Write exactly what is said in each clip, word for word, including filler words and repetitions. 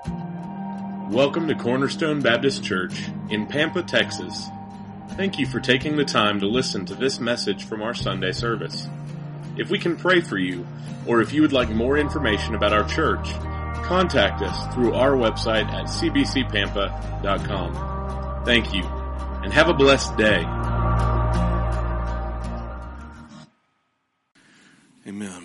Welcome to Cornerstone Baptist Church in Pampa, Texas. Thank you for taking the time to listen to this message from our Sunday service. If we can pray for you, or if you would like more information about our church, contact us through our website at c b c pampa dot com. Thank you, and have a blessed day. Amen.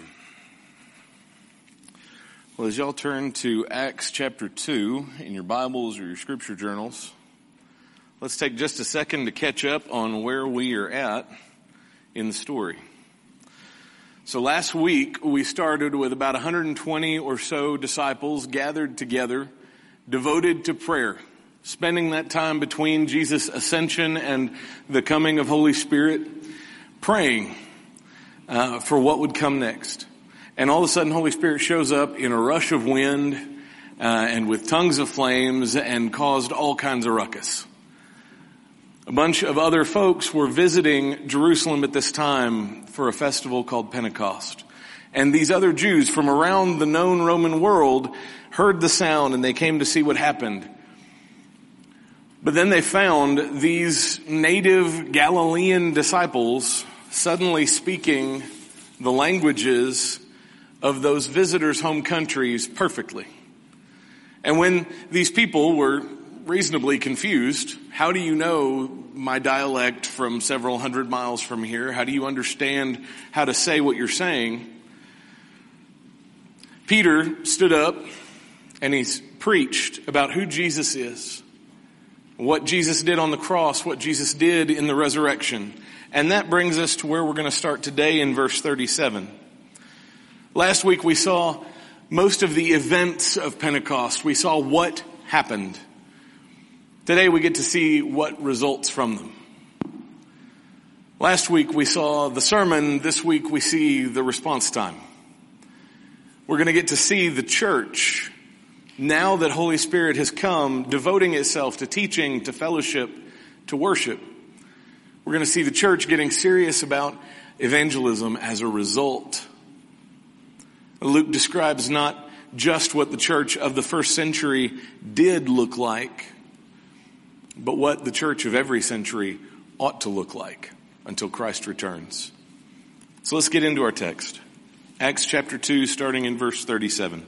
Well, as y'all turn to Acts chapter two in your Bibles or your scripture journals, let's take just a second to catch up on where we are at in the story. So last week we started with about one hundred twenty or so disciples gathered together, devoted to prayer, spending that time between Jesus' ascension and the coming of Holy Spirit, praying uh, for what would come next. And all of a sudden, Holy Spirit shows up in a rush of wind uh, and with tongues of flames and caused all kinds of ruckus. A bunch of other folks were visiting Jerusalem at this time for a festival called Pentecost. And these other Jews from around the known Roman world heard the sound and they came to see what happened. But then they found these native Galilean disciples suddenly speaking the languages of those visitors' home countries perfectly. And when these people were reasonably confused, how do you know my dialect from several hundred miles from here? How do you understand how to say what you're saying? Peter stood up and he preached about who Jesus is, what Jesus did on the cross, what Jesus did in the resurrection. And that brings us to where we're going to start today in verse thirty-seven. Last week we saw most of the events of Pentecost. We saw what happened. Today we get to see what results from them. Last week we saw the sermon. This week we see the response time. We're going to get to see the church, now that Holy Spirit has come, devoting itself to teaching, to fellowship, to worship. We're going to see the church getting serious about evangelism as a result. Luke describes not just what the church of the first century did look like, but what the church of every century ought to look like until Christ returns. So let's get into our text. Acts chapter two, starting in verse thirty-seven.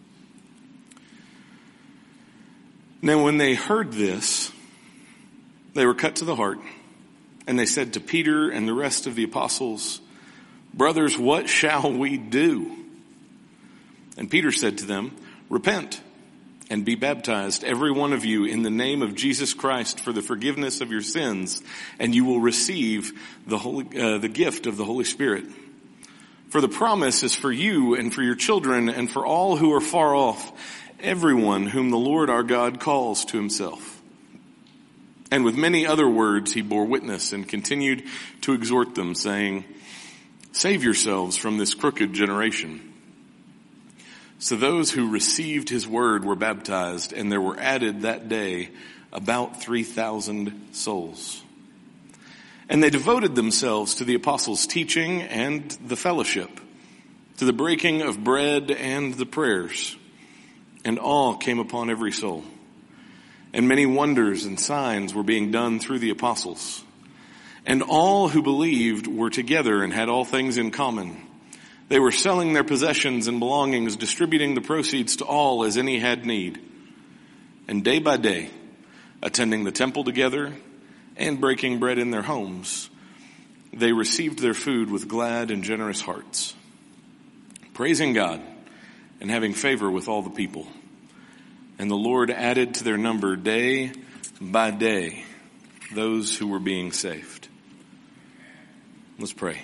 Now when they heard this, they were cut to the heart, and they said to Peter and the rest of the apostles, "Brothers, what shall we do?" And Peter said to them, "Repent and be baptized, every one of you, in the name of Jesus Christ for the forgiveness of your sins, and you will receive the holy, uh, the gift of the Holy Spirit. For the promise is for you and for your children and for all who are far off, everyone whom the Lord our God calls to himself." And with many other words he bore witness and continued to exhort them, saying, "Save yourselves from this crooked generation." So those who received his word were baptized, and there were added that day about three thousand souls. And they devoted themselves to the apostles' teaching and the fellowship, to the breaking of bread and the prayers. And awe came upon every soul. And many wonders and signs were being done through the apostles. And all who believed were together and had all things in common. They were selling their possessions and belongings, distributing the proceeds to all as any had need. And day by day, attending the temple together and breaking bread in their homes, they received their food with glad and generous hearts, praising God and having favor with all the people. And the Lord added to their number day by day those who were being saved. Let's pray.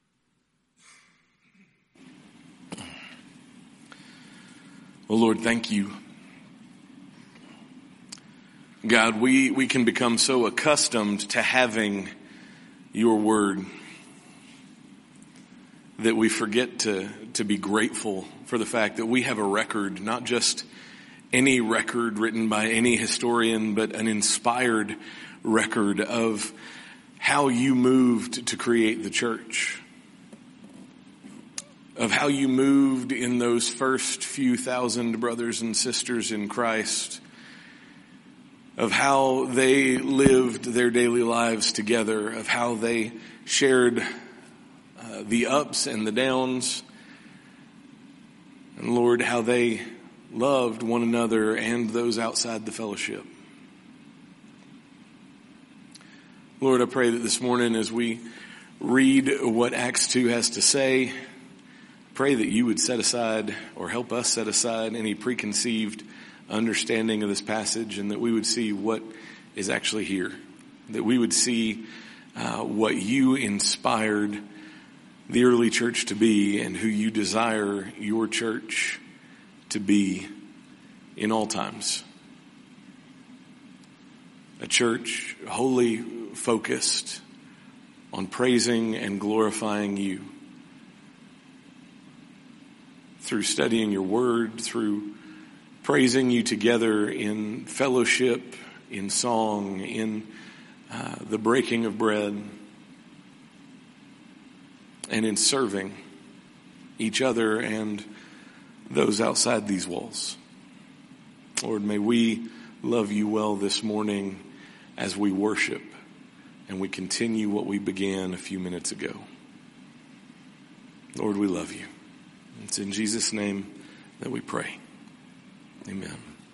Well, Lord, thank you. God, we, we can become so accustomed to having your word that we forget to, to be grateful for the fact that we have a record, not just any record written by any historian, but an inspired record of how you moved to create the church. of how you moved in those first few thousand brothers and sisters in Christ, of how they lived their daily lives together, of how they shared uh, the ups and the downs, and Lord, how they loved one another and those outside the fellowship. Lord, I pray that this morning as we read what Acts two has to say, pray that you would set aside or help us set aside any preconceived understanding of this passage, and that we would see what is actually here, that we would see uh, what you inspired the early church to be and who you desire your church to be in all times. A church wholly focused on praising and glorifying you through studying your word, through praising you together in fellowship, in song, in uh, the breaking of bread, and in serving each other and those outside these walls. Lord, may we love you well this morning as we worship and we continue what we began a few minutes ago. Lord, we love you. It's in Jesus' name that we pray. Amen.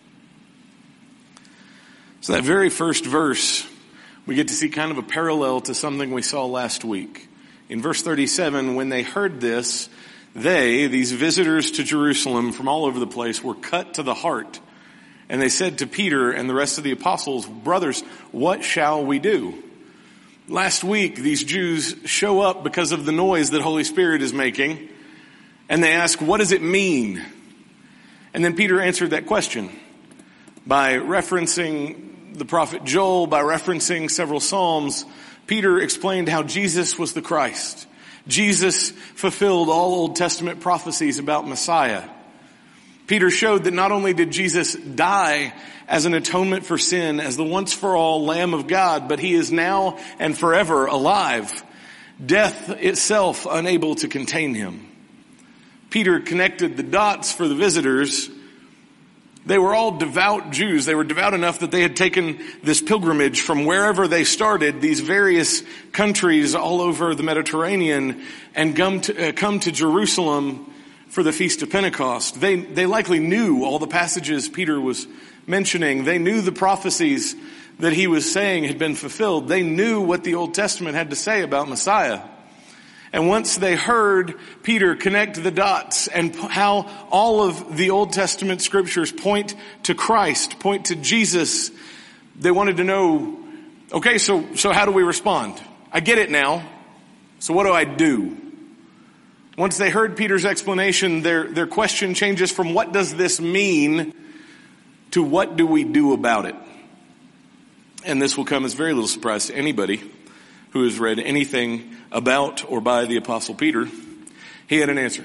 So that very first verse, we get to see kind of a parallel to something we saw last week. In verse thirty-seven, when they heard this, they, these visitors to Jerusalem from all over the place, were cut to the heart. And they said to Peter and the rest of the apostles, "Brothers, what shall we do?" Last week, these Jews show up because of the noise that Holy Spirit is making. And they ask, what does it mean? And then Peter answered that question by referencing the prophet Joel, by referencing several Psalms. Peter explained how Jesus was the Christ. Jesus fulfilled all Old Testament prophecies about Messiah. Peter showed that not only did Jesus die as an atonement for sin, as the once-for-all Lamb of God, but he is now and forever alive, death itself unable to contain him. Peter connected the dots for the visitors. They were all devout Jews. They were devout enough that they had taken this pilgrimage from wherever they started, these various countries all over the Mediterranean, and come to, uh, come to Jerusalem for the Feast of Pentecost. They, they likely knew all the passages Peter was mentioning. They knew the prophecies that he was saying had been fulfilled. They knew what the Old Testament had to say about Messiah. And once they heard Peter connect the dots and how all of the Old Testament scriptures point to Christ, point to Jesus, they wanted to know, okay, so, so how do we respond? I get it now. So what do I do? Once they heard Peter's explanation, their, their question changes from what does this mean to what do we do about it? And this will come as very little surprise to anybody who has read anything about or by the Apostle Peter. He had an answer.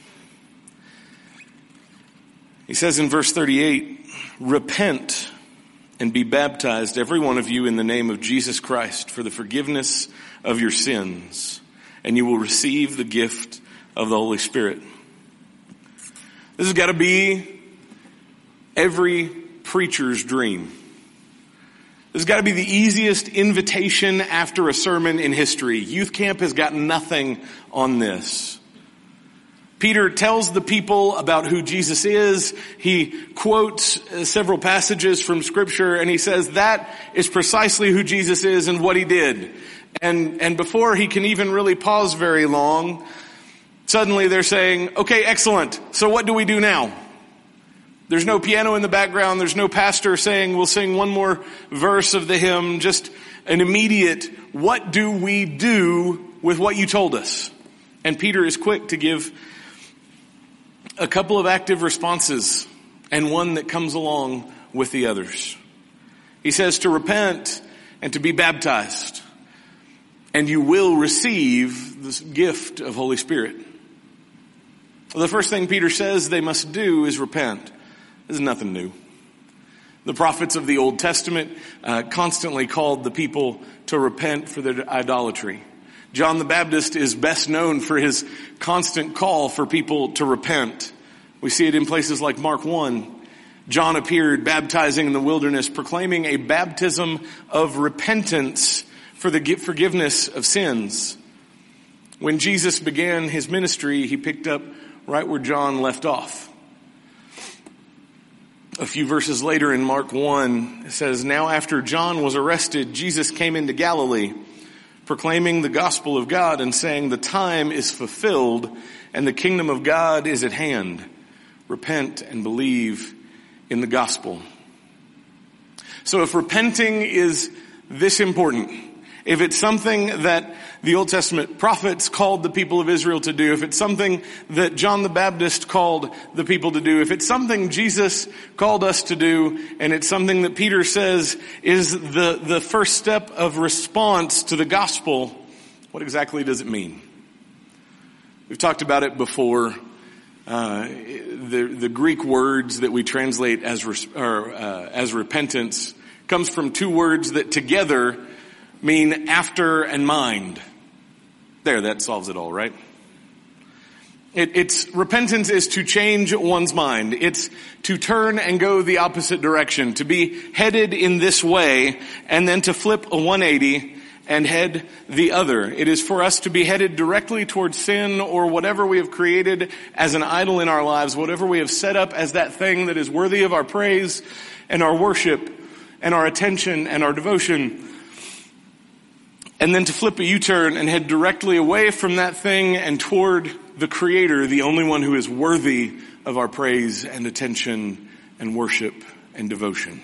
He says in verse thirty-eight, "Repent and be baptized, every one of you, in the name of Jesus Christ for the forgiveness of your sins, and you will receive the gift of the Holy Spirit." This has got to be every preacher's dream. This has got to be the easiest invitation after a sermon in history. Youth camp has got nothing on this. Peter tells the people about who Jesus is. He quotes several passages from Scripture, and he says that is precisely who Jesus is and what he did. And, and before he can even really pause very long, suddenly they're saying, okay, excellent. So what do we do now? There's no piano in the background. There's no pastor saying, we'll sing one more verse of the hymn. Just an immediate, what do we do with what you told us? And Peter is quick to give a couple of active responses and one that comes along with the others. He says to repent and to be baptized, and you will receive this gift of Holy Spirit. Well, the first thing Peter says they must do is repent. This is nothing new. The prophets of the Old Testament uh, constantly called the people to repent for their idolatry. John the Baptist is best known for his constant call for people to repent. We see it in places like Mark one. John appeared baptizing in the wilderness, proclaiming a baptism of repentance for the forgiveness of sins. When Jesus began his ministry, he picked up right where John left off. A few verses later in Mark one, it says, "Now after John was arrested, Jesus came into Galilee, proclaiming the gospel of God and saying, 'The time is fulfilled and the kingdom of God is at hand. Repent and believe in the gospel.'" So if repenting is this important, if it's something that the Old Testament prophets called the people of Israel to do, if it's something that John the Baptist called the people to do, if it's something Jesus called us to do, and it's something that Peter says is the, the first step of response to the gospel, what exactly does it mean? We've talked about it before. Uh, the, the Greek words that we translate as, res, or, uh, as repentance comes from two words that together mean after and mind. There, that solves it all, right? It, it's, repentance is to change one's mind. It's to turn and go the opposite direction, to be headed in this way, and then to flip a one eighty and head the other. It is for us to be headed directly towards sin or whatever we have created as an idol in our lives, whatever we have set up as that thing that is worthy of our praise and our worship and our attention and our devotion. And then to flip a U-turn and head directly away from that thing and toward the Creator, the only one who is worthy of our praise and attention and worship and devotion.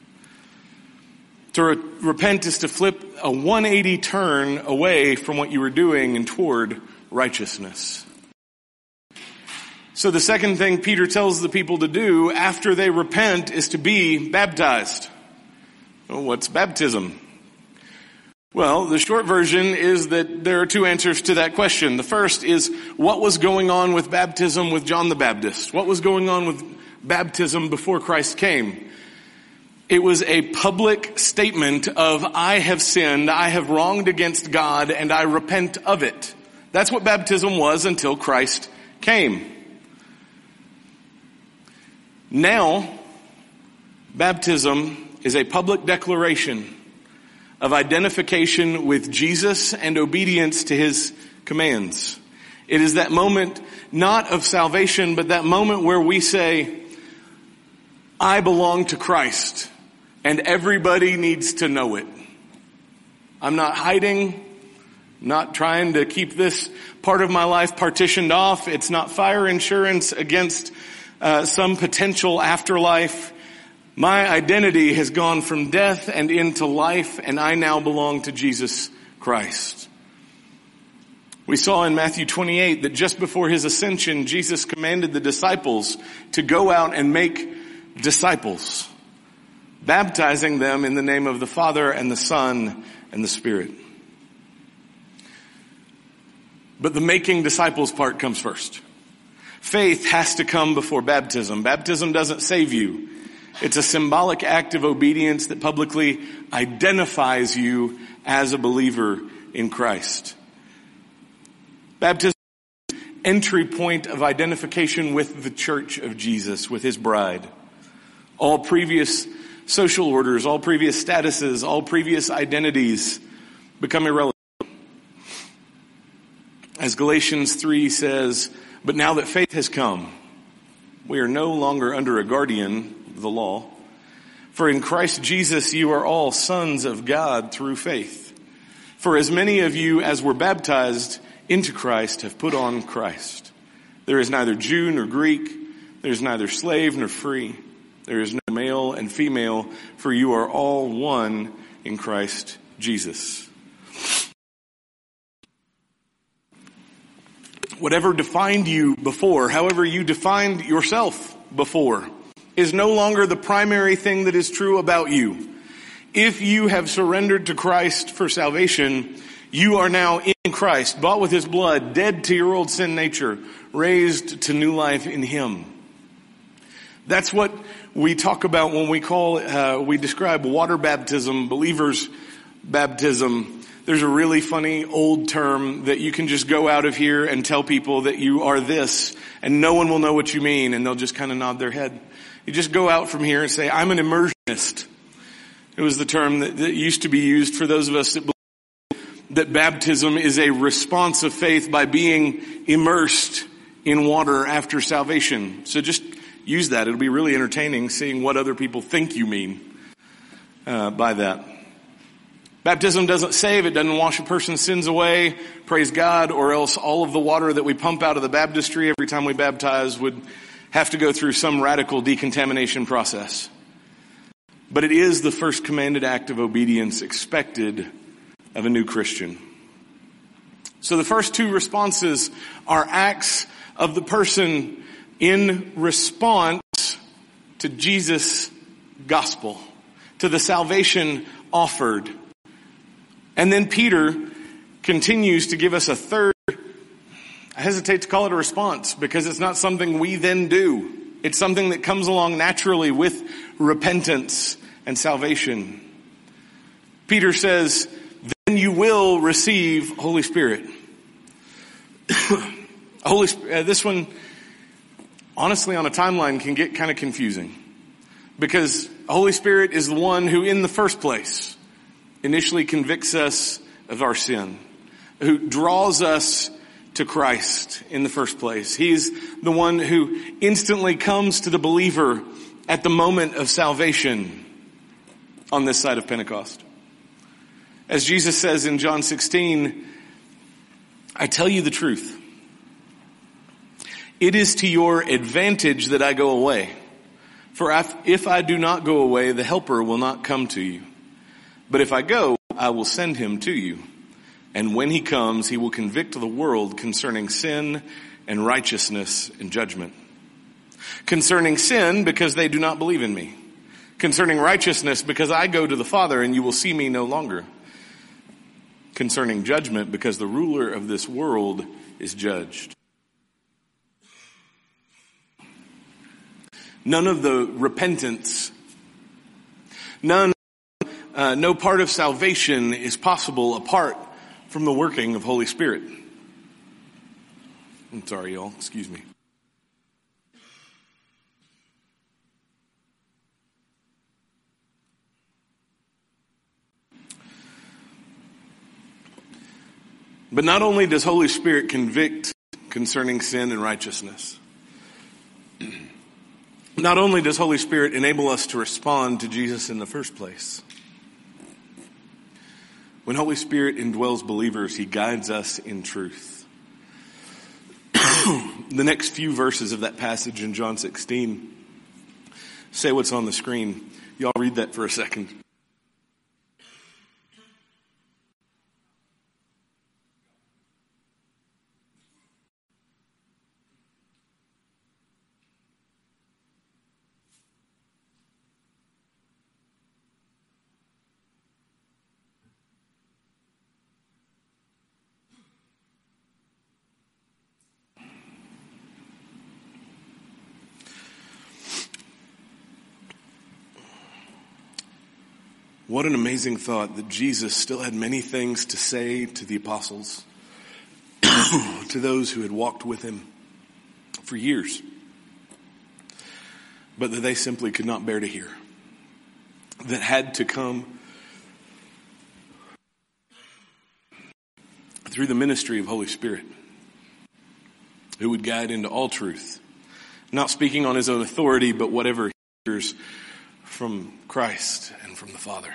To re- repent is to flip a one eighty turn away from what you were doing and toward righteousness. So the second thing Peter tells the people to do after they repent is to be baptized. Well, what's baptism? Well, the short version is that there are two answers to that question. The first is, what was going on with baptism with John the Baptist? What was going on with baptism before Christ came? It was a public statement of, I have sinned, I have wronged against God, and I repent of it. That's what baptism was until Christ came. Now, baptism is a public declaration of identification with Jesus and obedience to his commands. It is that moment not of salvation, but that moment where we say, I belong to Christ, and everybody needs to know it. I'm not hiding, not trying to keep this part of my life partitioned off. It's not fire insurance against uh, some potential afterlife. My identity has gone from death and into life, and I now belong to Jesus Christ. We saw in Matthew twenty-eight that just before his ascension, Jesus commanded the disciples to go out and make disciples, baptizing them in the name of the Father and the Son and the Spirit. But the making disciples part comes first. Faith has to come before baptism. Baptism doesn't save you. It's a symbolic act of obedience that publicly identifies you as a believer in Christ. Baptism is the entry point of identification with the church of Jesus, with his bride. All previous social orders, all previous statuses, all previous identities become irrelevant. As Galatians three says, but now that faith has come, we are no longer under a guardian, the law. For in Christ Jesus you are all sons of God through faith. For as many of you as were baptized into Christ have put on Christ. There is neither Jew nor Greek. There is neither slave nor free. There is no male and female, for you are all one in Christ Jesus. Whatever defined you before, however you defined yourself before, is no longer the primary thing that is true about you. If you have surrendered to Christ for salvation, you are now in Christ, bought with his blood, dead to your old sin nature, raised to new life in him. That's what we talk about when we call, uh, we describe water baptism, believers' baptism. there's a really funny old term that you can just go out of here and tell people that you are this, and no one will know what you mean, and they'll just kind of nod their head. You just go out from here and say, I'm an immersionist. It was the term that, that used to be used for those of us that believe that baptism is a response of faith by being immersed in water after salvation. So just use that. It'll be really entertaining seeing what other people think you mean uh, by that. Baptism doesn't save. It doesn't wash a person's sins away. Praise God. Or else all of the water that we pump out of the baptistry every time we baptize would have to go through some radical decontamination process. But it is the first commanded act of obedience expected of a new Christian. So the first two responses are acts of the person in response to Jesus' gospel, to the salvation offered. And then Peter continues to give us a third, I hesitate to call it a response because it's not something we then do. It's something that comes along naturally with repentance and salvation. Peter says, then you will receive Holy Spirit. Holy uh, this one, honestly, on a timeline can get kind of confusing because Holy Spirit is the one who in the first place initially convicts us of our sin, who draws us to Christ in the first place. He's the one who instantly comes to the believer at the moment of salvation on this side of Pentecost. As Jesus says in John sixteen, I tell you the truth. It is to your advantage that I go away. For if I do not go away, the Helper will not come to you. But if I go, I will send him to you. And when he comes, he will convict the world concerning sin and righteousness and judgment. Concerning sin, because they do not believe in me. Concerning righteousness, because I go to the Father and you will see me no longer. Concerning judgment, because the ruler of this world is judged. None of the repentance, none, uh, no part of salvation is possible apart from the working of Holy Spirit. I'm sorry, y'all. Excuse me. But not only does Holy Spirit convict concerning sin and righteousness, not only does Holy Spirit enable us to respond to Jesus in the first place, when Holy Spirit indwells believers, he guides us in truth. The next few verses of that passage in John sixteen say what's on the screen. Y'all read that for a second. What an amazing thought that Jesus still had many things to say to the apostles, to those who had walked with him for years, but that they simply could not bear to hear, that had to come through the ministry of Holy Spirit, who would guide into all truth, not speaking on his own authority, but whatever he hears from Christ and from the Father.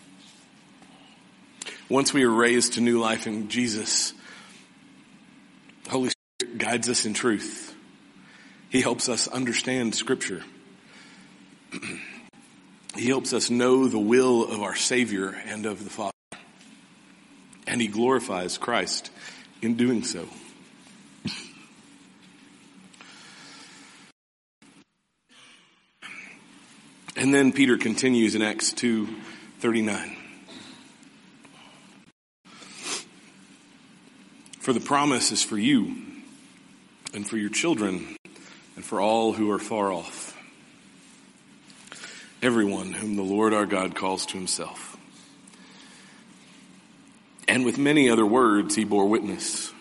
Once we are raised to new life in Jesus, Holy Spirit guides us in truth. He helps us understand Scripture. He helps us know the will of our Savior and of the Father. And he glorifies Christ in doing so. And then Peter continues in Acts two thirty-nine. For the promise is for you and for your children and for all who are far off, everyone whom the Lord our God calls to himself. And with many other words, he bore witness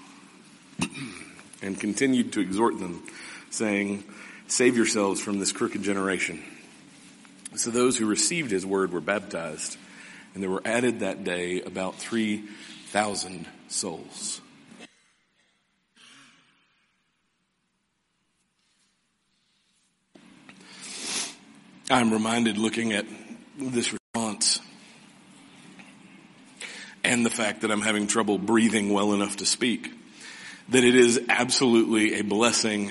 and continued to exhort them, saying, save yourselves from this crooked generation. So those who received his word were baptized, and there were added that day about three thousand souls. I'm reminded, looking at this response and the fact that I'm having trouble breathing well enough to speak, that it is absolutely a blessing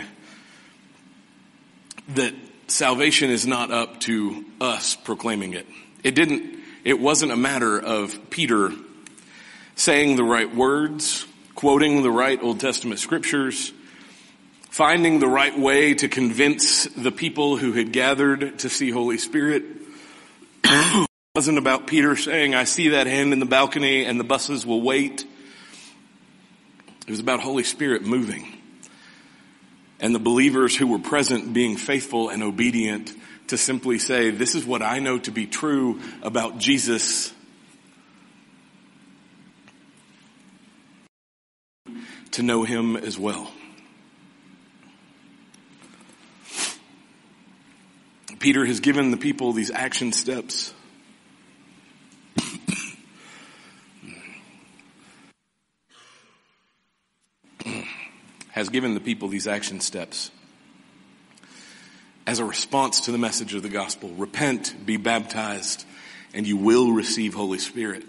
that salvation is not up to us proclaiming it. It didn't, it wasn't a matter of Peter saying the right words, quoting the right Old Testament scriptures, finding the right way to convince the people who had gathered to see Holy Spirit. It wasn't about Peter saying, I see that hand in the balcony and the buses will wait. It was about Holy Spirit moving and the believers who were present being faithful and obedient to simply say, this is what I know to be true about Jesus. To know him as well. Peter has given the people these action steps. has given the people these action steps as a response to the message of the gospel. Repent, be baptized, and you will receive Holy Spirit.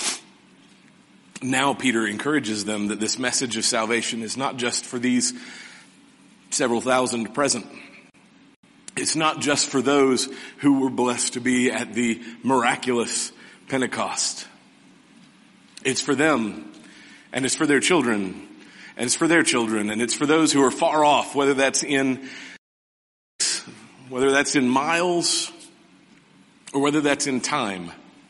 Now Peter encourages them that this message of salvation is not just for these several thousand present. It's not just for those who were blessed to be at the miraculous Pentecost. It's for them, and it's for their children, and it's for their children, and it's for those who are far off, whether that's in, whether that's in miles, or whether that's in time.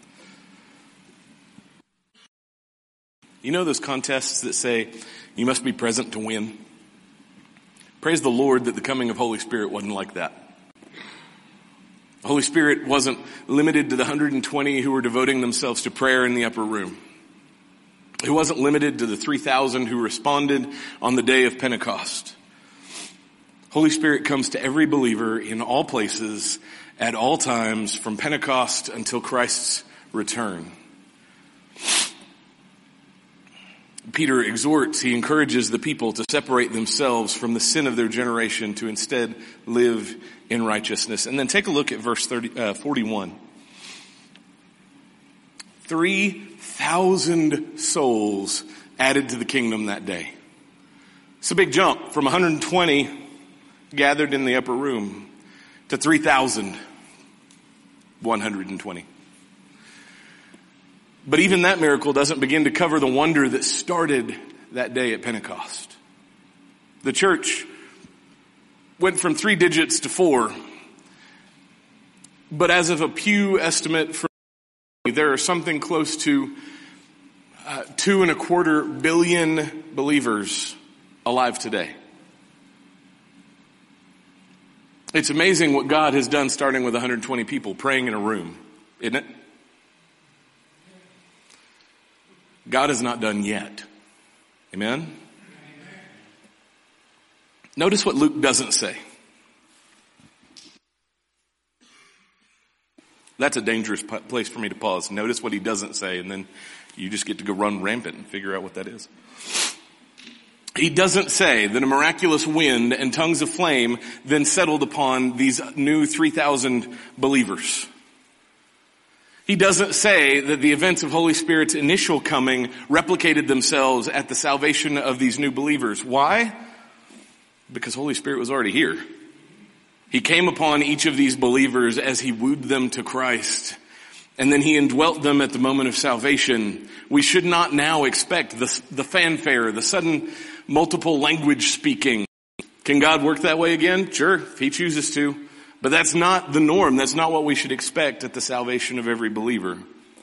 You know those contests that say you must be present to win? Praise the Lord that the coming of Holy Spirit wasn't like that. The Holy Spirit wasn't limited to the one hundred twenty who were devoting themselves to prayer in the upper room. It wasn't limited to the three thousand who responded on the day of Pentecost. Holy Spirit comes to every believer in all places, at all times, from Pentecost until Christ's return. Peter exhorts, he encourages the people to separate themselves from the sin of their generation to instead live in righteousness. And then take a look at verse thirty, uh, forty-one. Three thousand souls added to the kingdom that day. It's a big jump from one hundred twenty gathered in the upper room to three thousand one hundred twenty. But even that miracle doesn't begin to cover the wonder that started that day at Pentecost. The church went from three digits to four. But as of a Pew estimate, from there are something close to uh, two and a quarter billion believers alive today. It's amazing what God has done starting with one hundred twenty people praying in a room, isn't it? God has not done yet. Amen? Amen? Notice what Luke doesn't say. That's a dangerous place for me to pause. Notice what he doesn't say, and then you just get to go run rampant and figure out what that is. He doesn't say that a miraculous wind and tongues of flame then settled upon these new three thousand believers. He doesn't say that the events of Holy Spirit's initial coming replicated themselves at the salvation of these new believers. Why? Because Holy Spirit was already here. He came upon each of these believers as he wooed them to Christ, and then he indwelt them at the moment of salvation. We should not now expect the, the fanfare, the sudden multiple language speaking. Can God work that way again? Sure, if he chooses to. But that's not the norm. That's not what we should expect at the salvation of every believer.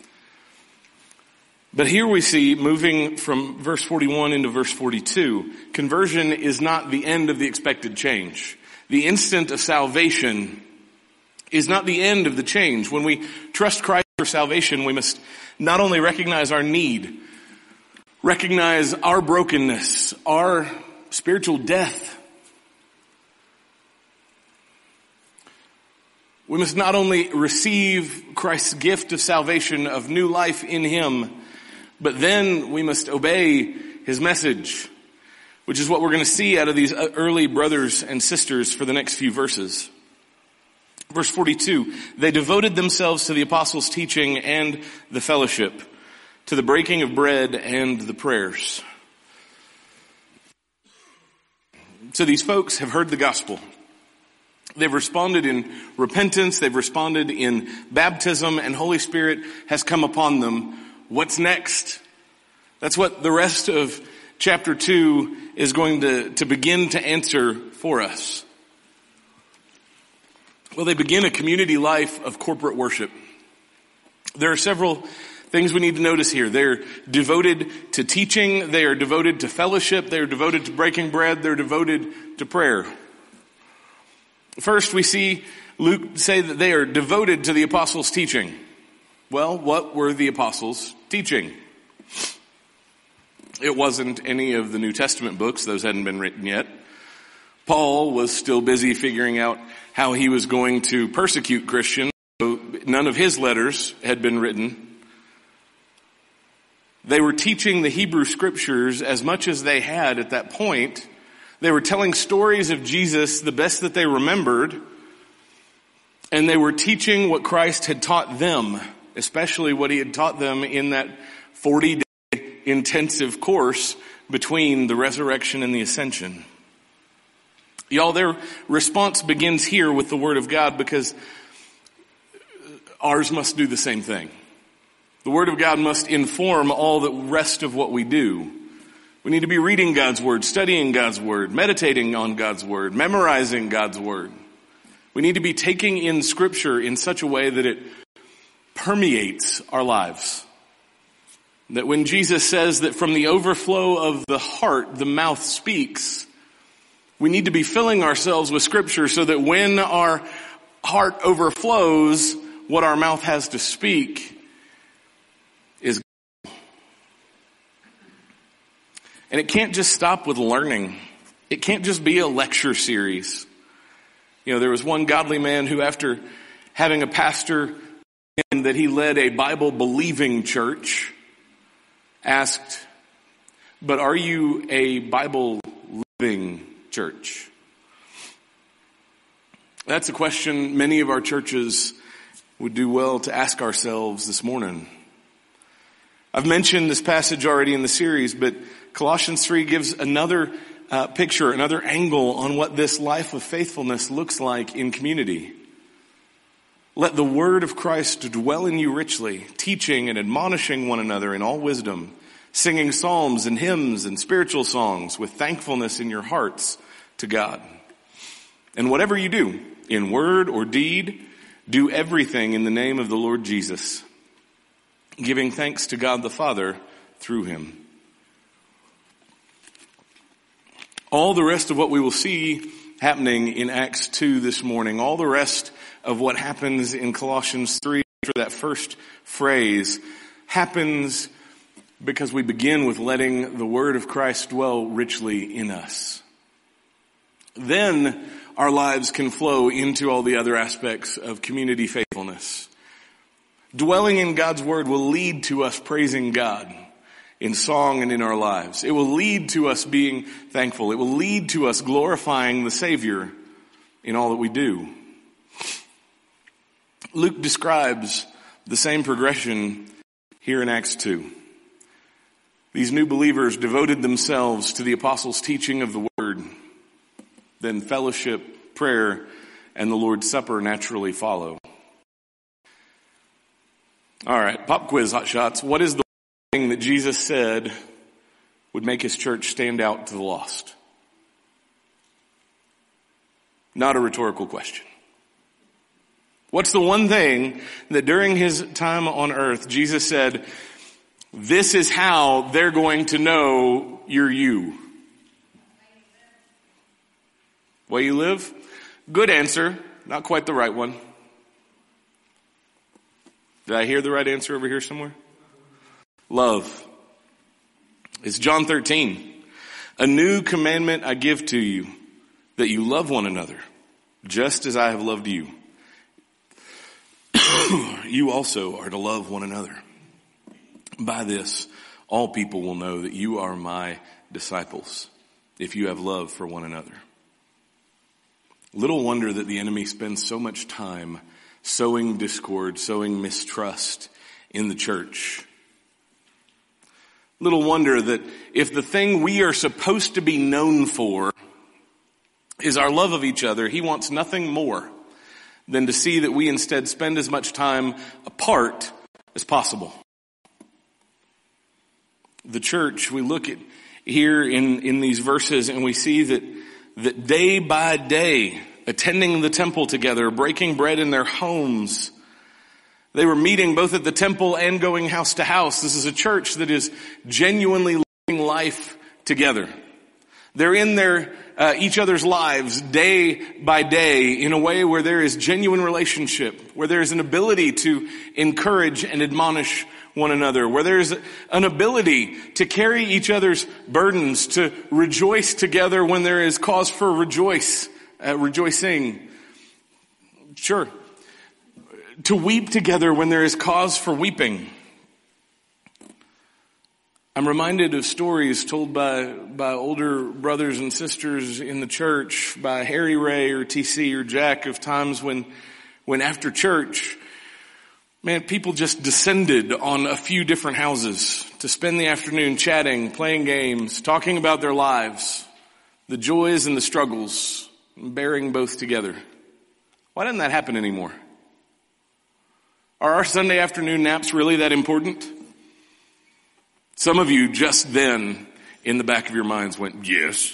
But here we see, moving from verse forty-one into verse forty-two, conversion is not the end of the expected change. The instant of salvation is not the end of the change. When we trust Christ for salvation, we must not only recognize our need, recognize our brokenness, our spiritual death. We must not only receive Christ's gift of salvation, of new life in Him, but then we must obey His message, which is what we're going to see out of these early brothers and sisters for the next few verses. Verse forty-two, they devoted themselves to the apostles' teaching and the fellowship, to the breaking of bread and the prayers. So these folks have heard the gospel. They've responded in repentance. They've responded in baptism, and Holy Spirit has come upon them. What's next? That's what the rest of chapter two is going to, to begin to answer for us. Well, they begin a community life of corporate worship. There are several things we need to notice here. They're devoted to teaching. They are devoted to fellowship. They are devoted to breaking bread. They're devoted to prayer. First, we see Luke say that they are devoted to the apostles' teaching. Well, what were the apostles teaching? It wasn't any of the New Testament books. Those hadn't been written yet. Paul was still busy figuring out how he was going to persecute Christians, so none of his letters had been written. They were teaching the Hebrew Scriptures as much as they had at that point. They were telling stories of Jesus the best that they remembered, and they were teaching what Christ had taught them, especially what He had taught them in that forty-day intensive course between the resurrection and the ascension. Y'all, their response begins here with the Word of God, because ours must do the same thing. The Word of God must inform all the rest of what we do. We need to be reading God's Word, studying God's Word, meditating on God's Word, memorizing God's Word. We need to be taking in Scripture in such a way that it permeates our lives. That when Jesus says that from the overflow of the heart, the mouth speaks, we need to be filling ourselves with Scripture so that when our heart overflows, what our mouth has to speak is God. And it can't just stop with learning. It can't just be a lecture series. You know, there was one godly man who, after having a pastor and that he led a Bible-believing church, asked, but are you a Bible-living church? That's a question many of our churches would do well to ask ourselves this morning. I've mentioned this passage already in the series, but Colossians three gives another uh, picture, another angle on what this life of faithfulness looks like in community. Let the word of Christ dwell in you richly, teaching and admonishing one another in all wisdom, singing psalms and hymns and spiritual songs with thankfulness in your hearts to God. And whatever you do, in word or deed, do everything in the name of the Lord Jesus, giving thanks to God the Father through Him. All the rest of what we will see happening in Acts two this morning, all the rest of what happens in Colossians three after that first phrase, happens because we begin with letting the word of Christ dwell richly in us. Then our lives can flow into all the other aspects of community faithfulness. Dwelling in God's word will lead to us praising God in song and in our lives. It will lead to us being thankful. It will lead to us glorifying the Savior in all that we do. Luke describes the same progression here in Acts two. These new believers devoted themselves to the apostles' teaching of the word. Then fellowship, prayer, and the Lord's Supper naturally follow. All right, pop quiz, hot shots. What is the thing that Jesus said would make His church stand out to the lost? Not a rhetorical question. What's the one thing that during His time on earth, Jesus said, this is how they're going to know you're you? Way you live? Good answer. Not quite the right one. Did I hear the right answer over here somewhere? Love. It's John thirteen. A new commandment I give to you, that you love one another, just as I have loved you. You also are to love one another. By this, all people will know that you are my disciples, if you have love for one another. Little wonder that the enemy spends so much time sowing discord, sowing mistrust in the church. Little wonder that if the thing we are supposed to be known for is our love of each other, he wants nothing more than to see that we instead spend as much time apart as possible. The church, we look at here in, in these verses and we see that, that day by day, attending the temple together, breaking bread in their homes, they were meeting both at the temple and going house to house. This is a church that is genuinely living life together. They're in their, uh, each other's lives day by day in a way where there is genuine relationship, where there is an ability to encourage and admonish one another, where there's an ability to carry each other's burdens, to rejoice together when there is cause for rejoice, uh, rejoicing. Sure. To weep together when there is cause for weeping. I'm reminded of stories told by, by older brothers and sisters in the church, by Harry Ray or T C or Jack, of times when, when after church, man, people just descended on a few different houses to spend the afternoon chatting, playing games, talking about their lives, the joys and the struggles, bearing both together. Why doesn't that happen anymore? Are our Sunday afternoon naps really that important? Some of you just then, in the back of your minds, went, yes.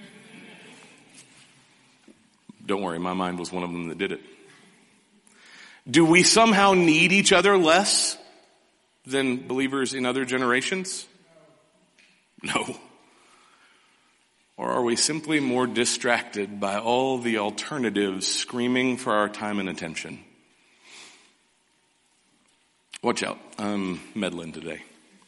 Don't worry, my mind was one of them that did it. Do we somehow need each other less than believers in other generations? No. Or are we simply more distracted by all the alternatives screaming for our time and attention? Watch out, I'm meddling today.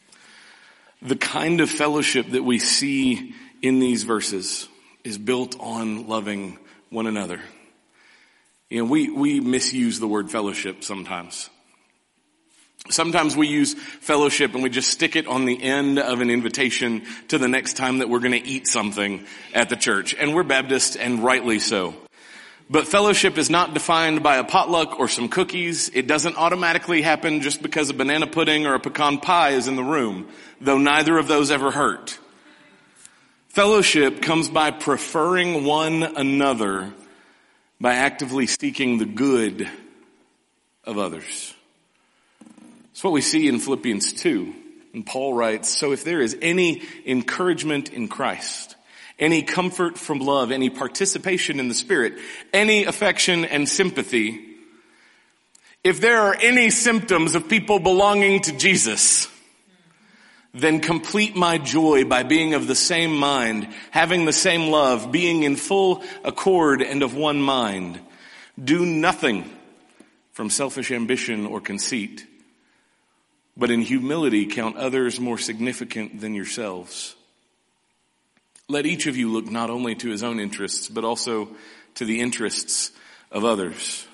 The kind of fellowship that we see in these verses is built on loving one another. You know, we, we misuse the word fellowship sometimes. Sometimes we use fellowship and we just stick it on the end of an invitation to the next time that we're going to eat something at the church. And we're Baptist, and rightly so. But fellowship is not defined by a potluck or some cookies. It doesn't automatically happen just because a banana pudding or a pecan pie is in the room, though neither of those ever hurt. Fellowship comes by preferring one another, by actively seeking the good of others. It's what we see in Philippians two. And Paul writes, so if there is any encouragement in Christ, any comfort from love, any participation in the Spirit, any affection and sympathy, if there are any symptoms of people belonging to Jesus, then complete my joy by being of the same mind, having the same love, being in full accord and of one mind. Do nothing from selfish ambition or conceit, but in humility count others more significant than yourselves. Let each of you look not only to his own interests, but also to the interests of others.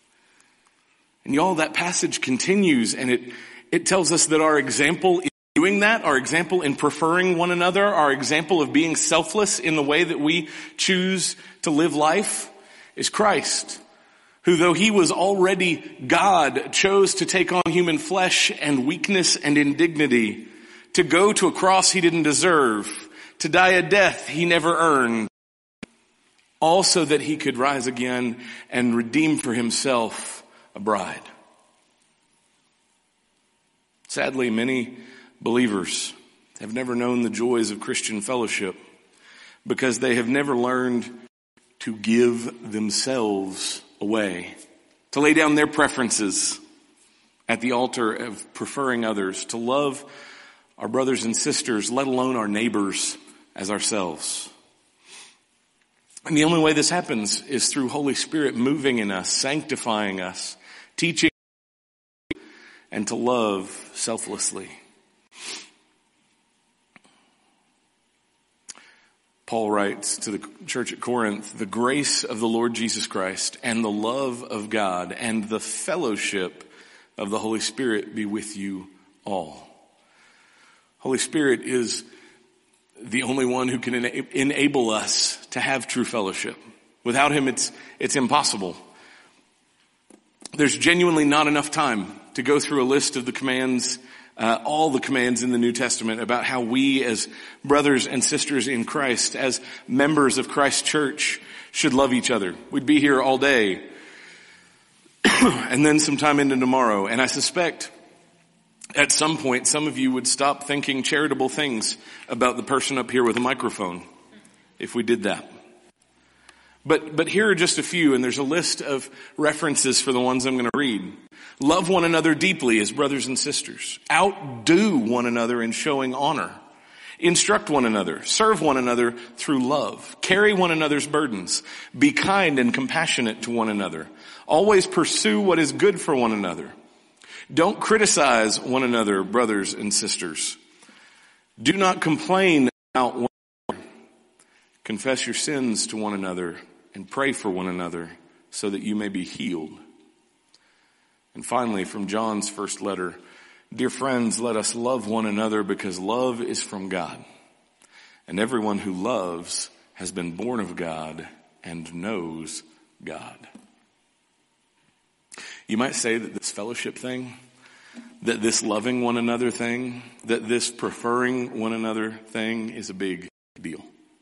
And y'all, that passage continues, and it, it tells us that our example in doing that, our example in preferring one another, our example of being selfless in the way that we choose to live life is Christ, who, though he was already God, chose to take on human flesh and weakness and indignity, to go to a cross he didn't deserve, to die a death he never earned, all so that he could rise again and redeem for himself a bride. Sadly, many believers have never known the joys of Christian fellowship because they have never learned to give themselves away, to lay down their preferences at the altar of preferring others, to love our brothers and sisters, let alone our neighbors, as ourselves. And the only way this happens is through Holy Spirit moving in us, sanctifying us, teaching and to love selflessly. Paul writes to the church at Corinth, the grace of the Lord Jesus Christ and the love of God and the fellowship of the Holy Spirit be with you all. Holy Spirit is the only one who can ena- enable us to have true fellowship. Without him, it's, it's impossible. There's genuinely not enough time to go through a list of the commands, uh, all the commands in the New Testament about how we as brothers and sisters in Christ, as members of Christ's church, should love each other. We'd be here all day and then some time into tomorrow. And I suspect at some point, some of you would stop thinking charitable things about the person up here with a microphone if we did that. But, but here are just a few, and there's a list of references for the ones I'm going to read. Love one another deeply as brothers and sisters. Outdo one another in showing honor. Instruct one another. Serve one another through love. Carry one another's burdens. Be kind and compassionate to one another. Always pursue what is good for one another. Don't criticize one another, brothers and sisters. Do not complain about one another. Confess your sins to one another and pray for one another so that you may be healed. And finally, from John's first letter, dear friends, let us love one another because love is from God. And everyone who loves has been born of God and knows God. You might say that this fellowship thing, that this loving one another thing, that this preferring one another thing is a big deal.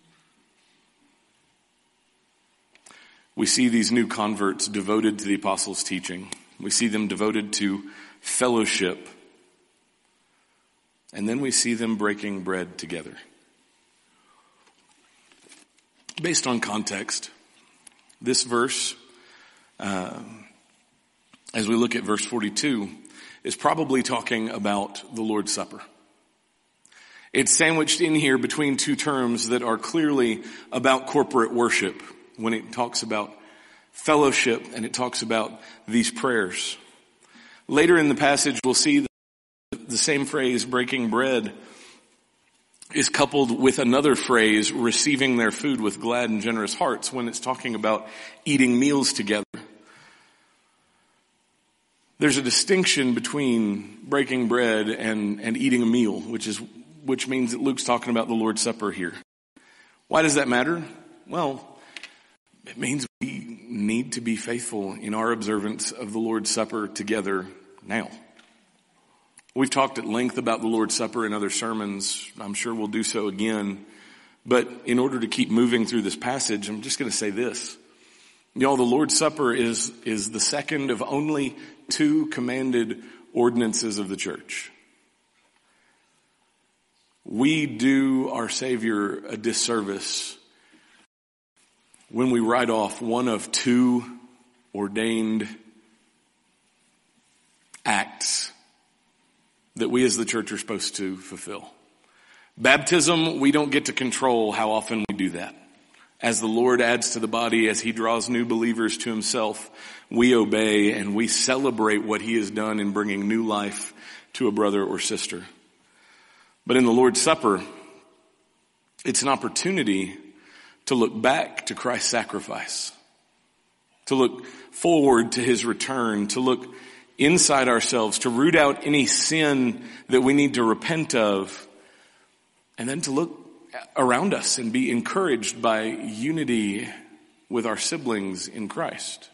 We see these new converts devoted to the apostles' teaching. We see them devoted to fellowship. And then we see them breaking bread together. Based on context, this verse, uh, as we look at verse forty-two, is probably talking about the Lord's Supper. It's sandwiched in here between two terms that are clearly about corporate worship when it talks about fellowship and it talks about these prayers. Later in the passage, we'll see that the same phrase, breaking bread, is coupled with another phrase, receiving their food with glad and generous hearts, when it's talking about eating meals together. There's a distinction between breaking bread and, and eating a meal, which is which means that Luke's talking about the Lord's Supper here. Why does that matter? Well, it means we need to be faithful in our observance of the Lord's Supper together now. We've talked at length about the Lord's Supper in other sermons. I'm sure we'll do so again. But in order to keep moving through this passage, I'm just going to say this. You know, the Lord's Supper is, is the second of only two commanded ordinances of the church. We do our Savior a disservice when we write off one of two ordained acts that we as the church are supposed to fulfill. Baptism, we don't get to control how often we do that. As the Lord adds to the body, as he draws new believers to himself, we obey and we celebrate what he has done in bringing new life to a brother or sister. But in the Lord's Supper, it's an opportunity to look back to Christ's sacrifice, to look forward to his return, to look inside ourselves, to root out any sin that we need to repent of, and then to look around us and be encouraged by unity with our siblings in Christ.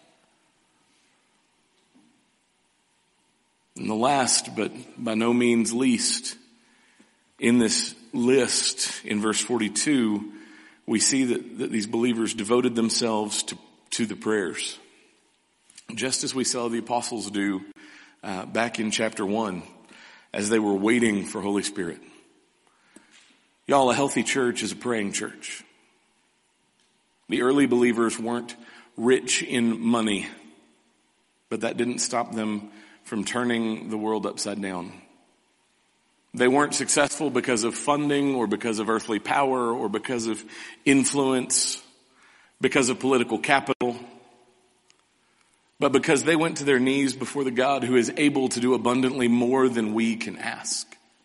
And the last, but by no means least, in this list, in verse forty-two, we see that, that these believers devoted themselves to, to the prayers. Just as we saw the apostles do uh, back in chapter one, as they were waiting for Holy Spirit. Y'all, a healthy church is a praying church. The early believers weren't rich in money, but that didn't stop them from turning the world upside down. They weren't successful because of funding or because of earthly power or because of influence, because of political capital. but because they went to their knees before the God who is able to do abundantly more than we can ask.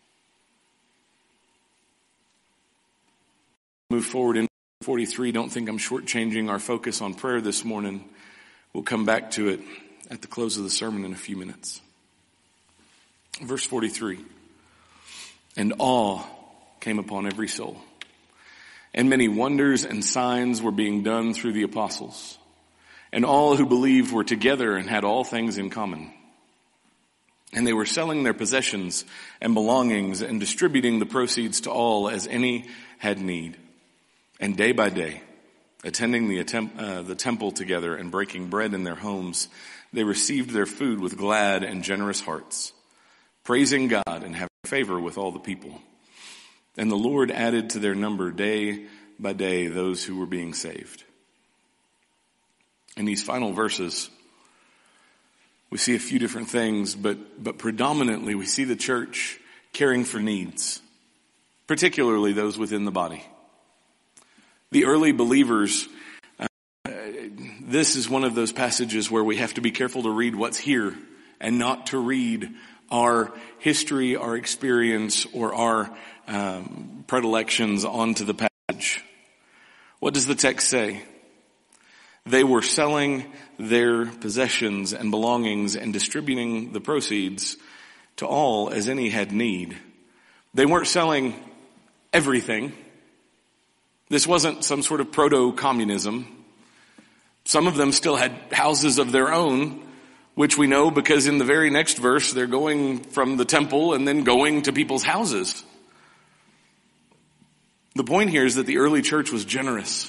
Move forward in forty-three. Don't think I'm shortchanging our focus on prayer this morning. We'll come back to it at the close of the sermon in a few minutes. Verse forty-three. And awe came upon every soul, and many wonders and signs were being done through the apostles. And all who believed were together and had all things in common. And they were selling their possessions and belongings and distributing the proceeds to all as any had need. And day by day, attending the, attempt, uh, the temple together and breaking bread in their homes, they received their food with glad and generous hearts, praising God and having favor with all the people. And the Lord added to their number day by day those who were being saved. In these final verses, we see a few different things, but, but predominantly we see the church caring for needs, particularly those within the body. The early believers, uh, this is one of those passages where we have to be careful to read what's here and not to read our history, our experience, or our um, predilections onto the passage. What does the text say? They were selling their possessions and belongings and distributing the proceeds to all as any had need. They weren't selling everything. This wasn't some sort of proto-communism. Some of them still had houses of their own, which we know because in the very next verse, they're going from the temple and then going to people's houses. The point here is that the early church was generous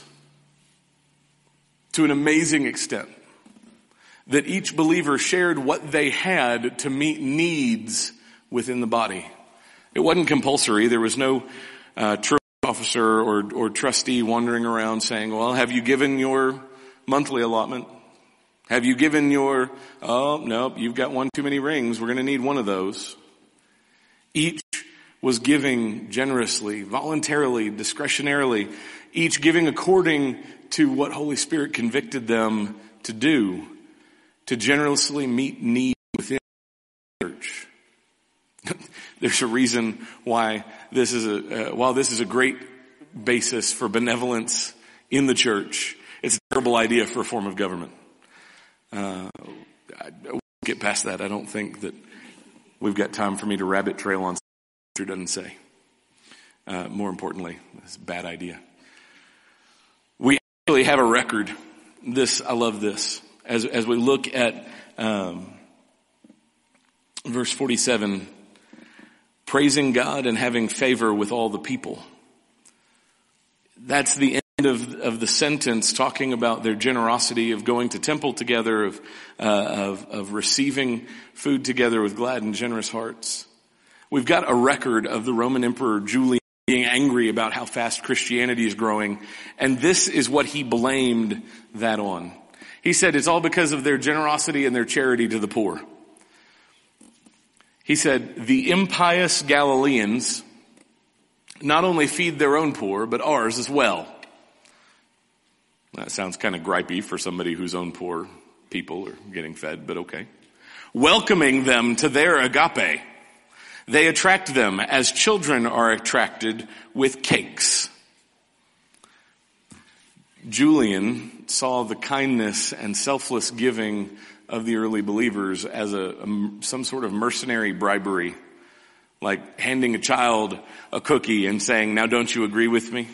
to an amazing extent, that each believer shared what they had to meet needs within the body. It wasn't compulsory. There was no uh, trophy officer or, or trustee wandering around saying, well, have you given your monthly allotment? Have you given your, oh, no, you've got one too many rings. We're going to need one of those. Each was giving generously, voluntarily, discretionarily, each giving according to what Holy Spirit convicted them to do, to generously meet needs within the church. There's a reason why this is a, uh, while this is a great basis for benevolence in the church, it's a terrible idea for a form of government. Uh, I won't get past that. I don't think that we've got time for me to rabbit trail on Scripture doesn't say. Uh, more importantly, it's a bad idea. We actually have a record. This, I love this. As, as we look at, um, verse forty-seven, praising God and having favor with all the people. That's the end of, of the sentence, talking about their generosity of going to temple together, of, uh, of, of receiving food together with glad and generous hearts. We've got a record of the Roman Emperor Julian being angry about how fast Christianity is growing, and this is what he blamed that on. He said it's all because of their generosity and their charity to the poor. He said, the impious Galileans not only feed their own poor, but ours as well. That sounds kind of gripey for somebody whose own poor people are getting fed, but okay. Welcoming them to their agape. They attract them as children are attracted with cakes. Julian saw the kindness and selfless giving of the early believers as a, a some sort of mercenary bribery, like handing a child a cookie and saying, now don't you agree with me?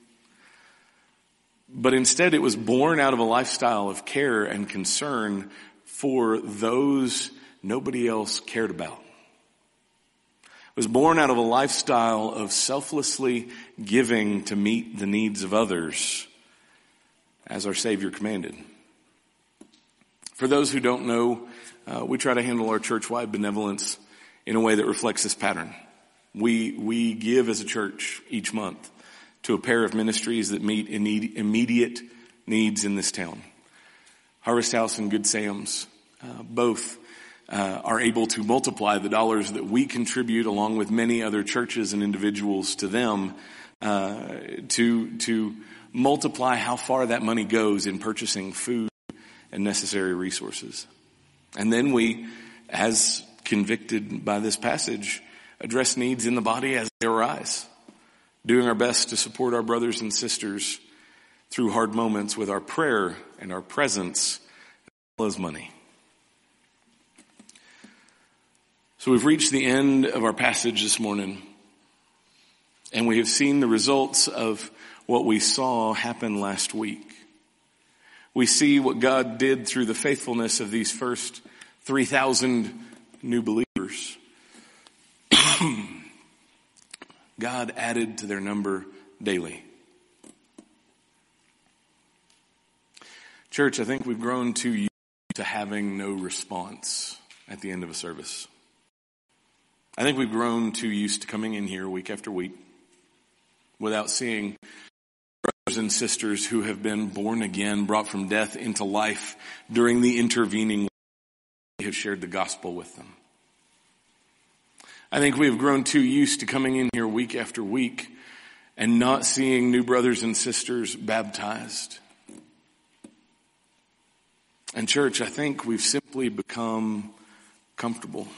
But instead it was born out of a lifestyle of care and concern for those nobody else cared about. It was born out of a lifestyle of selflessly giving to meet the needs of others, as our Savior commanded. For those who don't know, uh, we try to handle our church-wide benevolence in a way that reflects this pattern. We we give as a church each month to a pair of ministries that meet immediate needs in this town. Harvest House and Good Sam's, uh, both uh, are able to multiply the dollars that we contribute along with many other churches and individuals to them uh, to to multiply how far that money goes in purchasing food and necessary resources. And then we, as convicted by this passage, address needs in the body as they arise, doing our best to support our brothers and sisters through hard moments with our prayer and our presence as well as money. So we've reached the end of our passage this morning, and we have seen the results of what we saw happen last week. We see what God did through the faithfulness of these first three thousand new believers. God added to their number daily. Church, I think we've grown too used to having no response at the end of a service. I think we've grown too used to coming in here week after week without seeing brothers and sisters who have been born again, brought from death into life during the intervening week. We have shared the gospel with them. I think we have grown too used to coming in here week after week and not seeing new brothers and sisters baptized. And church, I think we've simply become comfortable.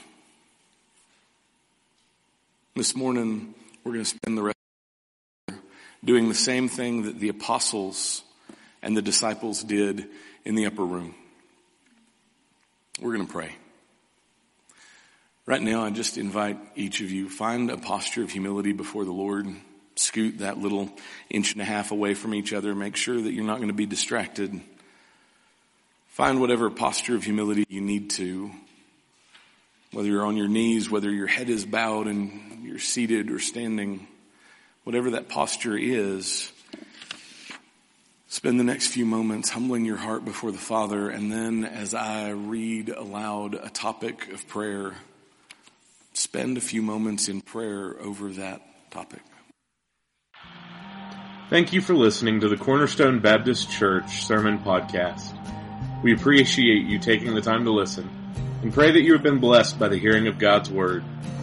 This morning, we're going to spend the rest of the day doing the same thing that the apostles and the disciples did in the upper room. We're going to pray. Right now, I just invite each of you, find a posture of humility before the Lord. Scoot that little inch and a half away from each other. Make sure that you're not going to be distracted. Find whatever posture of humility you need to. Whether you're on your knees, whether your head is bowed and you're seated or standing, whatever that posture is, spend the next few moments humbling your heart before the Father, and then as I read aloud a topic of prayer, spend a few moments in prayer over that topic. Thank you for listening to the Cornerstone Baptist Church Sermon Podcast. We appreciate you taking the time to listen and pray that you have been blessed by the hearing of God's Word.